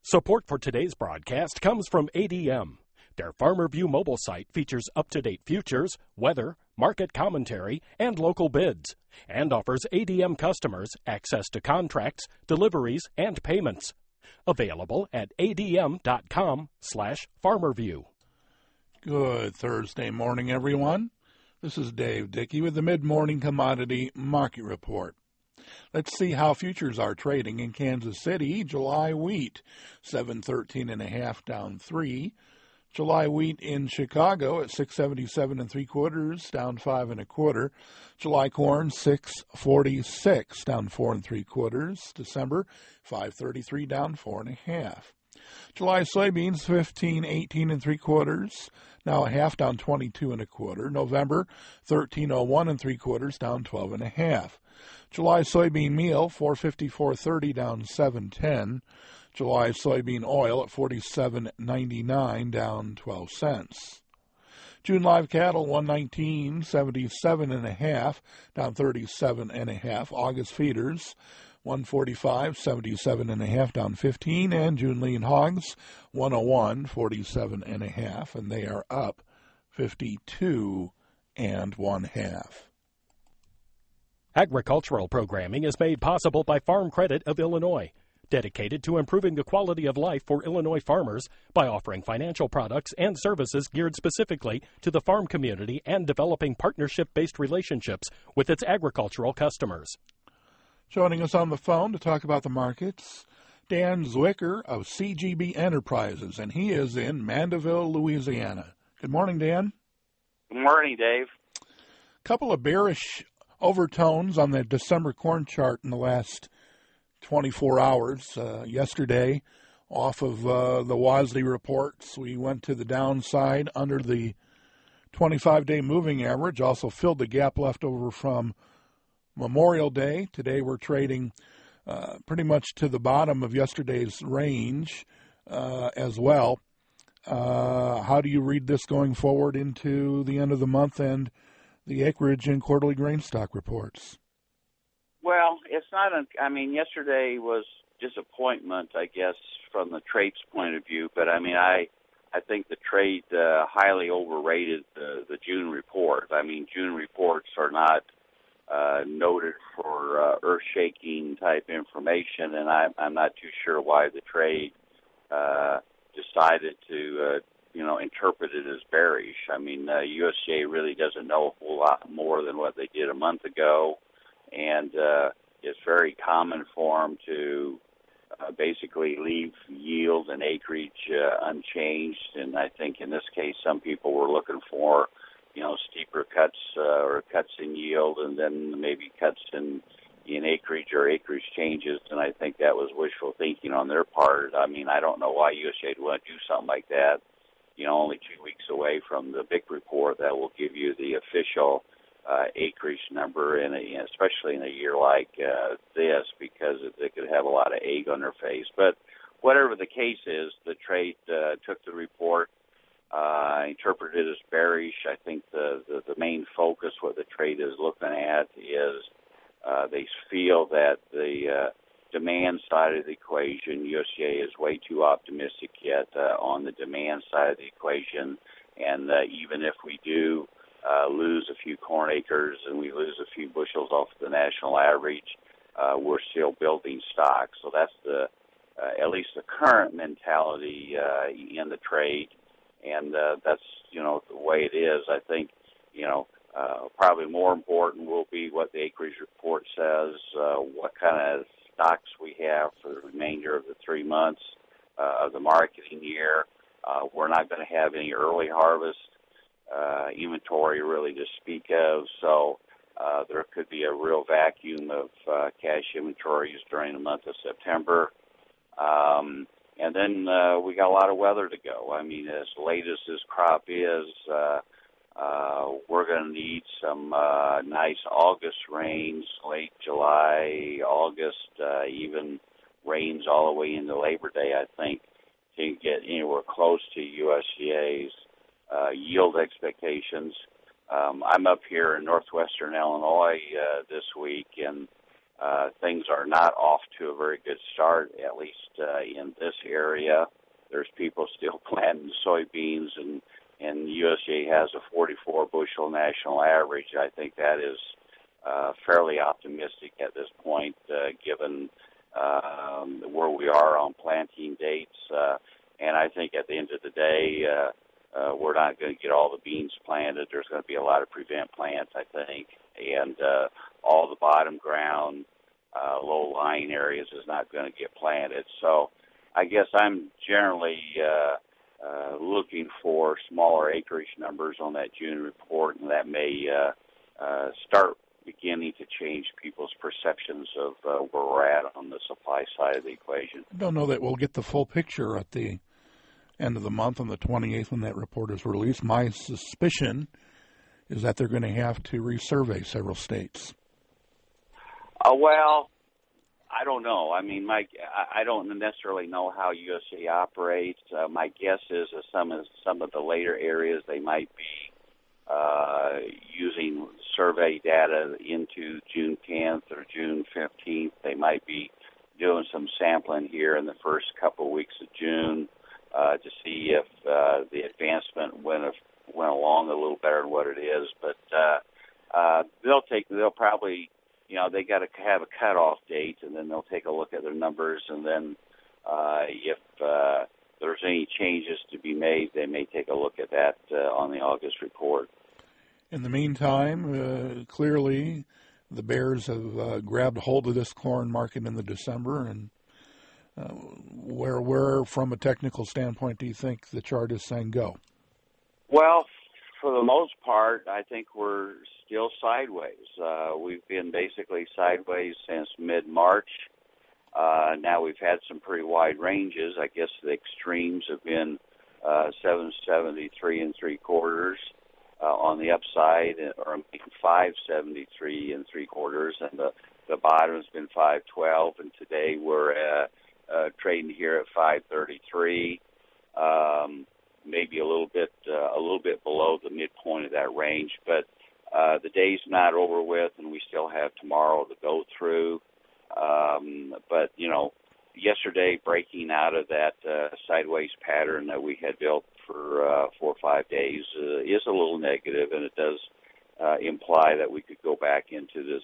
Support for today's broadcast comes from ADM. Their FarmerView mobile site features up-to-date futures, weather, market commentary, and local bids, and offers ADM customers access to contracts, deliveries, and payments. Available at adm.com/FarmerView. Good Thursday morning, everyone. This is Dave Dickey with the Mid-Morning Commodity Market Report. Let's see how futures are trading in Kansas City. July wheat, 713.5 down 3. July wheat in Chicago at 677 3/4 down 5 1/4. July corn 646 down 4 3/4. December 533 down 4 1/2. July soybeans 1518 3/4, now a half down 22 1/4. November 1301 3/4 down 12 1/2. July soybean meal 454.30 down 7.10. July soybean oil at 47.99 down 12 cents. June live cattle 119.77.5 down 37.5. August feeders 145.77.5 down 15, and June lean hogs 101.47.5, and they are up 52 1/2. Agricultural programming is made possible by Farm Credit of Illinois, dedicated to improving the quality of life for Illinois farmers by offering financial products and services geared specifically to the farm community and developing partnership-based relationships with its agricultural customers. Joining us on the phone to talk about the markets, Dan Zwicker of CGB Enterprises, and he is in Mandeville, Louisiana. Good morning, Dan. Good morning, Dave. A couple of bearish overtones on the December corn chart in the last 24 hours. Yesterday, off of the WASDE reports, we went to the downside under the 25-day moving average, also filled the gap left over from Memorial Day. Today we're trading pretty much to the bottom of yesterday's range as well. How do you read this going forward into the end of the month and the acreage and quarterly grain stock reports? Well, it's not, yesterday was disappointment, I guess, from the trade's point of view. But, I think the trade highly overrated the June report. June reports are not noted for earth-shaking type information, and I'm not too sure why the trade decided to interpret it as bearish. USDA really doesn't know a whole lot more than what they did a month ago, and it's very common for them to basically leave yield and acreage unchanged. And I think in this case, some people were looking for, steeper cuts or cuts in yield, and then maybe cuts in acreage or acreage changes. And I think that was wishful thinking on their part. I don't know why USDA would want to do something like that. Only 2 weeks away from the big report that will give you the official acreage number, and especially in a year like this, because they could have a lot of egg on their face. But whatever the case is, the trade took the report, interpreted it as bearish. I think the main focus, what the trade is looking at, is they feel that the demand side of the equation, USDA is way too optimistic yet on the demand side of the equation. And even if we do lose a few corn acres and we lose a few bushels off the national average, we're still building stock. So that's at least the current mentality in the trade. And that's, the way it is. I think, probably more important will be what the acreage report says, what kind of stocks we have for the remainder of the 3 months of the marketing year. We're not going to have any early harvest inventory really to speak of, so there could be a real vacuum of cash inventories during the month of September. And then we got a lot of weather to go. As late as this crop is, we're going to need some nice August rains, late July, August, even rains all the way into Labor Day, I think, to get anywhere close to USDA's yield expectations. I'm up here in northwestern Illinois this week, and things are not off to a very good start, at least in this area. There's people still planting soybeans, and USDA has a 44 bushel national average. I think that is fairly optimistic at this point, given where we are on planting dates. And I think at the end of the day, we're not going to get all the beans planted. There's going to be a lot of prevent plants, I think, and all the bottom ground, low-lying areas is not going to get planted. So I guess I'm generally looking for smaller acreage numbers on that June report, and that may start beginning to change people's perceptions of where we're at on the supply side of the equation. I don't know that we'll get the full picture at the end of the month on the 28th when that report is released. My suspicion is that they're going to have to resurvey several states. Well, I don't know. I mean, I don't necessarily know how USDA operates. My guess is that some of the later areas they might be using survey data into June 10th or June 15th. They might be doing some sampling here in the first couple of weeks of June to see if the advancement went along a little better than what it is. But they'll probably, they got to have a cutoff date, and then they'll take a look at their numbers, and then if there's any changes to be made, they may take a look at that on the August report. In the meantime, clearly the bears have grabbed hold of this corn market in the December, and where, from a technical standpoint, do you think the chart is saying go? Well, for the most part, I think we're still sideways. We've been basically sideways since mid-March. Now we've had some pretty wide ranges. I guess the extremes have been 773 3/4 on the upside, or 573 3/4, and the bottom has been 512. And today we're trading here at 533. Maybe a little bit below the midpoint of that range, but the day's not over with, and we still have tomorrow to go through. But yesterday breaking out of that sideways pattern that we had built for 4 or 5 days is a little negative, and it does imply that we could go back into this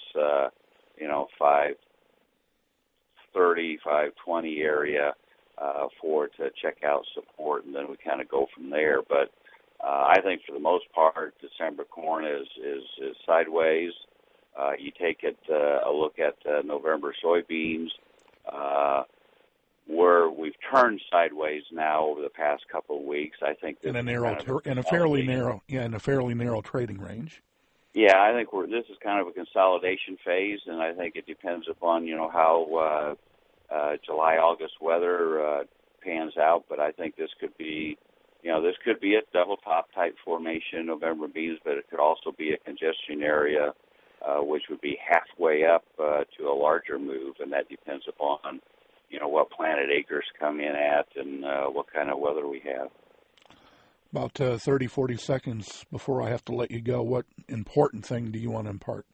530, 520 area for to check out support, and then we kind of go from there. But I think for the most part, December corn is sideways. You take a look at November soybeans, where we've turned sideways now over the past couple of weeks. I think in a fairly narrow trading range. Yeah, I think this is kind of a consolidation phase, and I think it depends upon how July, August weather pans out. But I think this could be a double top type formation, November beans, but it could also be a congestion area, which would be halfway up to a larger move, and that depends upon what planted acres come in at and what kind of weather we have. About 30, 40 seconds before I have to let you go, what important thing do you want to impart?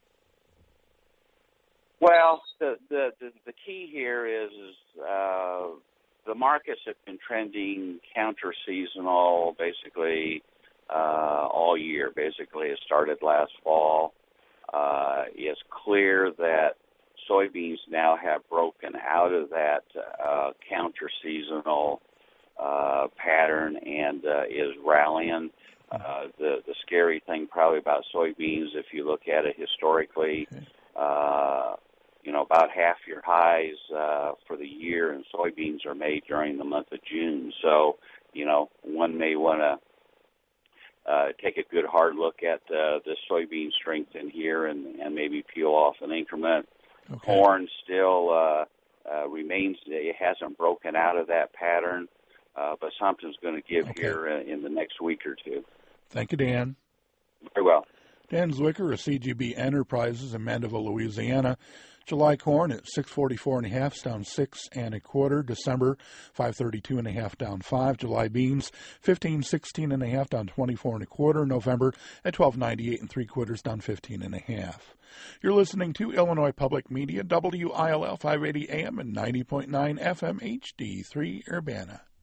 Well, the key here is the markets have been trending counter-seasonal basically all year. Basically, it started last fall. It's clear that soybeans now have broken out of that counter-seasonal pattern and is rallying. The scary thing probably about soybeans, if you look at it historically, about half your highs for the year in soybeans are made during the month of June. So, one may want to take a good hard look at the soybean strength in here and maybe peel off an increment. Okay. Corn still remains, it hasn't broken out of that pattern, but something's going to give here in the next week or two. Thank you, Dan. Very well. Dan Zwicker of CGB Enterprises in Mandeville, Louisiana. July corn at 644.5, down 6 1/4. December 532.5, down 5. July beans 1516.5, down 24 1/4. November at 1298 3/4, down 15.5. You're listening to Illinois Public Media, WILL 580 AM and 90.9 FM HD3 Urbana.